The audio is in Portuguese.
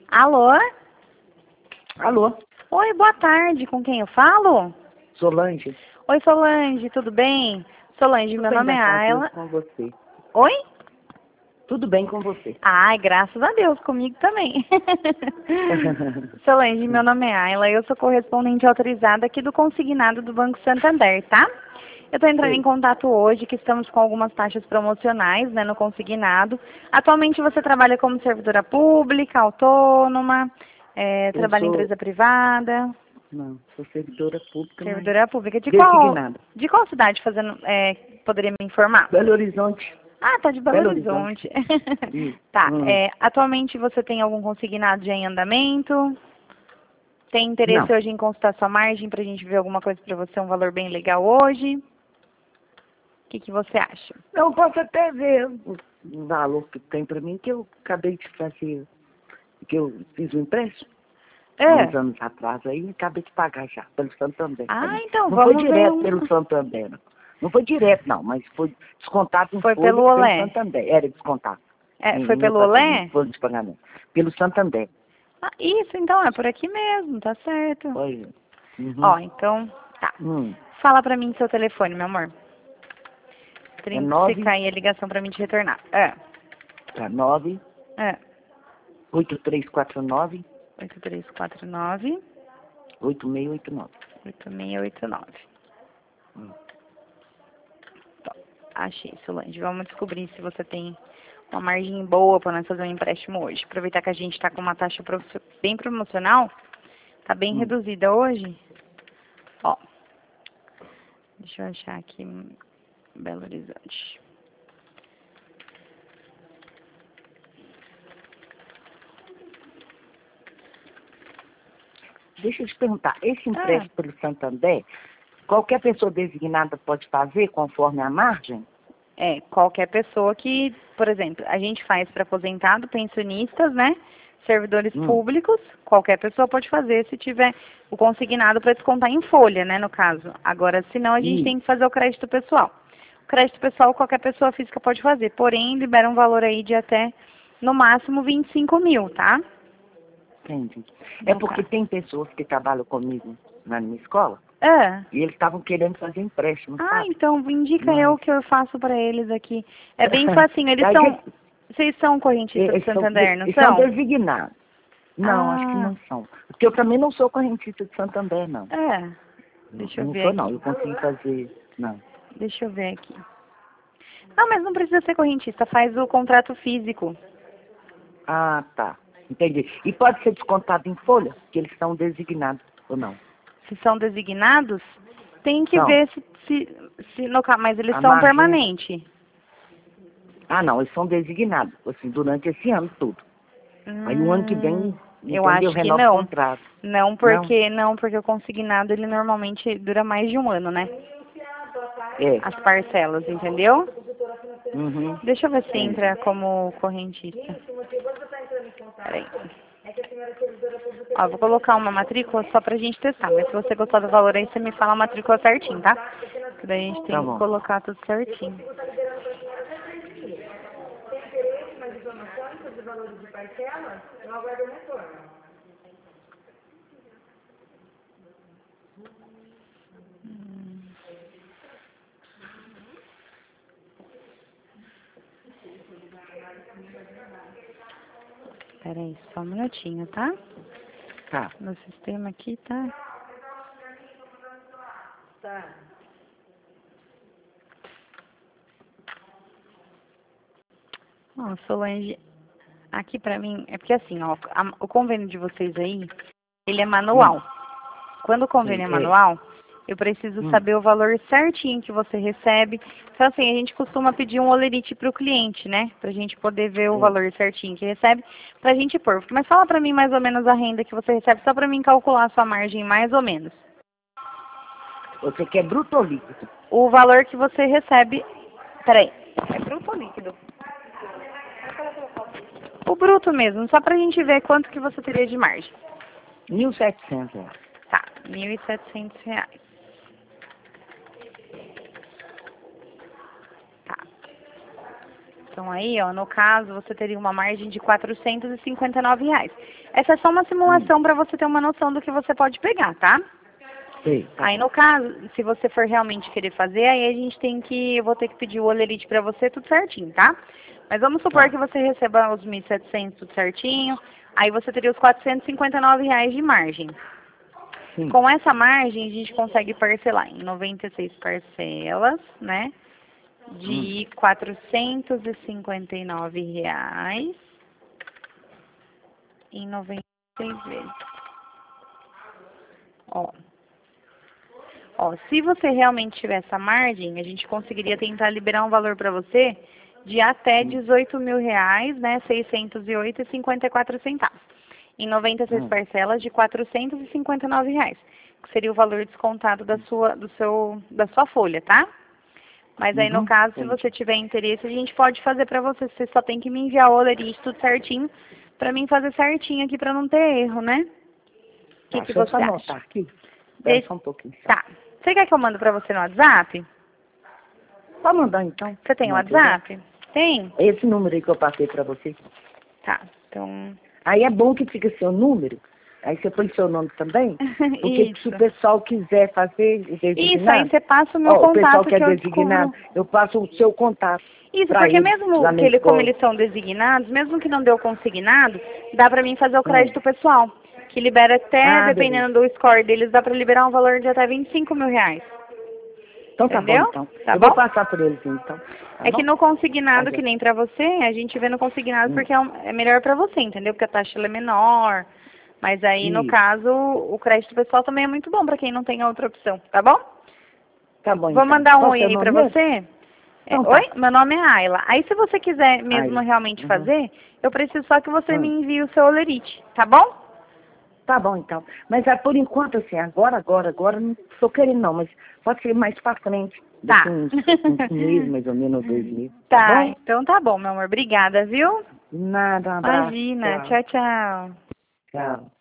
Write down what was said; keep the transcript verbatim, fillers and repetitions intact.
Alô? Alô, Oi, boa tarde. Com quem eu falo? Solange. Oi, Solange, tudo bem? Solange, Tudo meu bem, nome é graças a Deus, Ayla. com você. Oi? Tudo bem com você. Ai, graças a Deus, comigo também. Solange, meu nome é Ayla, eu sou correspondente autorizada aqui do consignado do Banco Santander, tá? Eu estou entrando em Sei. contato hoje, que estamos com algumas taxas promocionais, né, no consignado. Atualmente você trabalha como servidora pública, autônoma, é, Eu trabalha em sou, empresa privada, não, sou servidora pública, mas servidora pública. De qual, designada. de qual cidade fazendo, é, poderia me informar? Belo Horizonte. Ah, tá de Belo Belo Horizonte. Horizonte. Isso. Tá, Hum. é, atualmente você tem algum consignado já em andamento? Tem interesse Não. hoje em consultar sua margem para a gente ver alguma coisa para você, um valor bem legal hoje? O que, que você acha? Eu posso até ver o o valor que tem pra mim, que eu acabei de fazer, que eu fiz um empréstimo há uns É. anos atrás aí, e acabei de pagar já, pelo Santander Ah, também. então Não foi vamos ver direto um. pelo Santander, não. Não foi direto, não, mas foi descontado em Foi folha pelo pelo Olé. Santander. Era descontado. É, Em, foi em meu pelo pagamento, Olé? folha de pagamento. Pelo Santander. Ah, isso, então, é por aqui mesmo, tá certo. Foi. Uhum. Ó, então, tá. Hum. Fala pra mim seu telefone, meu amor. É Trin- Se nove, cair a ligação pra mim te retornar. É, é nove, é. oito três quatro nove, oito três quatro nove, oito seis oito nove. oito seis oito nove. Hum. Achei, Solange. Vamos descobrir se você tem uma margem boa para nós fazer um empréstimo hoje. Aproveitar que a gente está com uma taxa prof- bem promocional, tá bem Hum. reduzida hoje. Ó, deixa eu achar aqui em Belo Horizonte. Deixa eu te perguntar, esse Ah, empréstimo pelo Santander, qualquer pessoa designada pode fazer conforme a margem? é, qualquer pessoa que, por exemplo, a gente faz para aposentado, pensionistas, né? Servidores Hum. públicos, qualquer pessoa pode fazer se tiver o consignado para descontar em folha, né, no caso. Agora, se não, a gente Isso. tem que fazer o crédito pessoal. O crédito pessoal qualquer pessoa física pode fazer, porém libera um valor aí de até, no máximo, vinte e cinco mil, tá? Entendi. É No porque caso. tem pessoas que trabalham comigo na minha escola É. e eles estavam querendo fazer empréstimo, Ah, sabe? então indica eu Mas que eu faço para eles aqui. É bem facinho, eles a são... gente, Vocês são correntistas do eles, são, Santander, não eles são são? designados. Não, acho que Ah, não são. Porque eu também não sou correntista de Santander, não. é. Não, Deixa eu não ver sou, não. aqui. Eu consigo fazer. Não. Deixa eu ver aqui. Não, mas não precisa ser correntista, faz o contrato físico. Ah, tá. Entendi. E pode ser descontado em folha? Que eles são designados ou não? Se são designados, tem que São. ver se, se, se no caso, mas eles A são margem. permanentes. Ah, não. Eles são designados. Assim, durante esse ano todo. Aí o ano que Hum, vem, eu entendeu? acho que Renova o não. contrato. Não, Não? porque não, porque o consignado ele normalmente dura mais de um ano, né? É. As parcelas, entendeu? Uhum. Deixa eu ver se Entendi. entra como correntista. Peraí. Ó, vou colocar uma matrícula só pra gente testar, mas se você gostar do valor aí, você me fala a matrícula certinho, tá? Porque daí a gente Tá tem que bom. colocar tudo certinho. Hum. Peraí, só um minutinho, tá? Tá. Meu sistema aqui tá... Ó, Solange, aqui pra mim, é porque assim, ó, a- o convênio de vocês aí, ele é Hum. manual. Quando o convênio é É. É. manual, eu preciso Hum. saber o valor certinho que você recebe. Então, assim, a gente costuma pedir um olerite para o cliente, né? Pra gente poder ver o É. valor certinho que recebe, pra gente pôr. Mas fala pra mim mais ou menos a renda que você recebe, só pra mim calcular a sua margem mais ou menos. Você quer bruto ou líquido? O valor que você recebe... Peraí, é bruto ou líquido? O bruto mesmo, só pra gente ver quanto que você teria de margem. Mil e setecentos reais. Tá, mil e setecentos reais. Tá. Então aí, ó, no caso, você teria uma margem de quatrocentos e cinquenta e nove reais. Essa é só uma simulação para você ter uma noção do que você pode pegar, tá? Sei, tá Aí bom. no caso, se você for realmente querer fazer, aí a gente tem que, eu vou ter que pedir o olerite pra você tudo certinho, tá? Mas vamos supor Tá. que você receba os mil e setecentos tudo certinho, aí você teria os quatrocentos e cinquenta e nove reais de margem. Sim. Com essa margem, a gente consegue parcelar em noventa e seis parcelas, né? De Hum. quatrocentos e cinquenta e nove reais em noventa e seis vezes. Ó. Ó, se você realmente tiver essa margem, a gente conseguiria tentar liberar um valor para você de até dezoito mil reais, né, seiscentos e oito reais e cinquenta e quatro centavos. Em noventa e seis Hum. parcelas de quatrocentos e cinquenta e nove reais, que seria o valor descontado da sua, do seu, da sua folha, tá? Mas aí, no Uhum. caso, se Entendi. você tiver interesse, a gente pode fazer para você. Você só tem que me enviar o olerite tudo certinho, para mim fazer certinho aqui, para não ter erro, né? O que, Tá, que deixa eu só você acha? anotar aqui. Espera Deixa... só um pouquinho. Tá. Você quer que eu mando para você no WhatsApp? Pode mandar então. Você tem no WhatsApp? Tem? Esse número aí que eu passei pra você. Tá, então... Aí é bom que fica seu número. Aí você põe seu nome também. Porque se Isso. o pessoal quiser fazer o Isso, aí designado. você passa o meu Ó, o pessoal contato que é que eu designado, descubro. eu passo o seu contato Isso, pra porque eles lá mesmo na que ele, como escola. eles são designados, mesmo que não deu consignado, dá pra mim fazer o Hum. crédito pessoal. Que libera até, Ah, beleza. dependendo do score deles, dá pra liberar um valor de até vinte e cinco mil reais. Então tá bom, Entendeu? então. Tá Eu bom? vou passar por eles então. Tá É que bom? no consignado, Tá, que gente. nem pra você, a gente vê no consignado Hum. porque é, um- é melhor pra você, entendeu? Porque a taxa ela é menor. Mas aí, no Isso. caso, o crédito pessoal também é muito bom pra quem não tem outra opção, tá bom? Tá bom, Vou então. mandar um Qual o oi seu aí pra nome mesmo? você. É, Então oi, tá. meu nome é Ayla. Aí, se você quiser mesmo Aí. realmente Uhum. fazer, eu preciso só que você me Hum. envie o seu olerite, tá bom? Tá bom, então. Mas ah, por enquanto, assim, agora, agora, agora, não estou querendo não, mas pode ser mais pra frente. Tá. Daqui uns, uns meses, mais ou menos, dois meses. Tá Tá, bom? então tá bom, meu amor. Obrigada, viu? Nada, um abraço. Imagina. Tchau. Tchau, tchau. Tchau.